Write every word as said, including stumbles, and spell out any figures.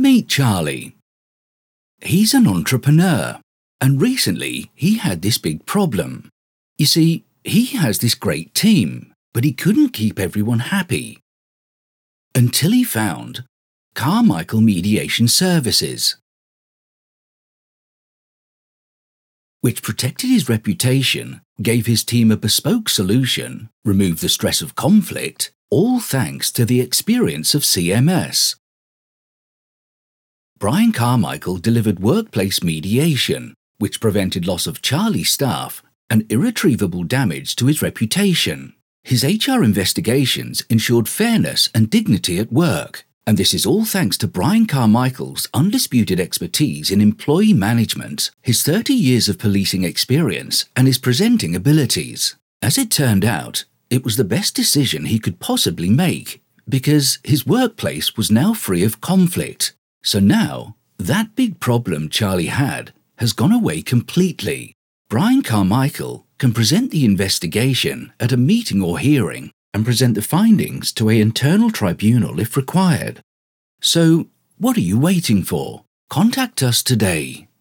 Meet Charlie. He's an entrepreneur, and recently he had this big problem. You see, he has this great team, but he couldn't keep everyone happy. Until he found Carmichael Mediation Services, which protected his reputation, gave his team a bespoke solution, removed the stress of conflict, all thanks to the experience of C M S. Brian Carmichael delivered workplace mediation, which prevented loss of Charlie's staff and irretrievable damage to his reputation. His H R investigations ensured fairness and dignity at work, and this is all thanks to Brian Carmichael's undisputed expertise in employee management, his thirty years of policing experience, and his presenting abilities. As it turned out, it was the best decision he could possibly make, because his workplace was now free of conflict. So now, that big problem Charlie had has gone away completely. Brian Carmichael can present the investigation at a meeting or hearing and present the findings to an internal tribunal if required. So, what are you waiting for? Contact us today.